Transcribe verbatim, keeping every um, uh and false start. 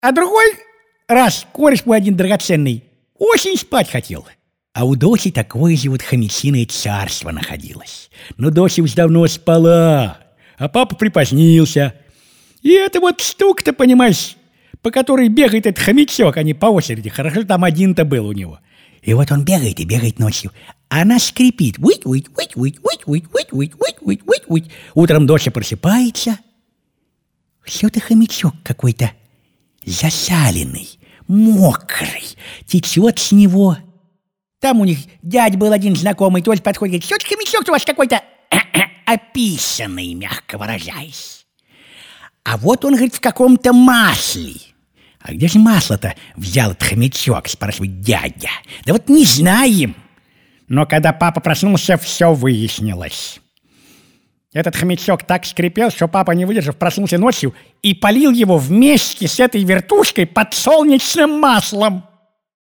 А другой раз кореш мой один драгоценный очень спать хотел. А у Доси такое же вот хомячиное царство находилось. Но Дося уж давно спала, а папа припозднился. И это вот штука-то, понимаешь, по которой бегает этот хомячок, а не по очереди. Хорошо, там один-то был у него. И вот он бегает и бегает ночью. Она скрипит. Уить-уить-уить-уить-уить-уить-уить-уить-уить-уить. Утром Дося просыпается. Все-то хомячок какой-то засаленный, мокрый, течет с него. Там у них дядь был один знакомый, тоже подходит, говорит: что-то хомячок у вас какой-то описанный, мягко выражаясь. А вот он, говорит, в каком-то масле. А где же масло-то взял этот хомячок, спрашивает дядя. Да вот не знаем. Но когда папа проснулся, все выяснилось. Этот хомячок так скрипел, что папа, не выдержав, проснулся ночью и полил его вместе с этой вертушкой подсолнечным маслом.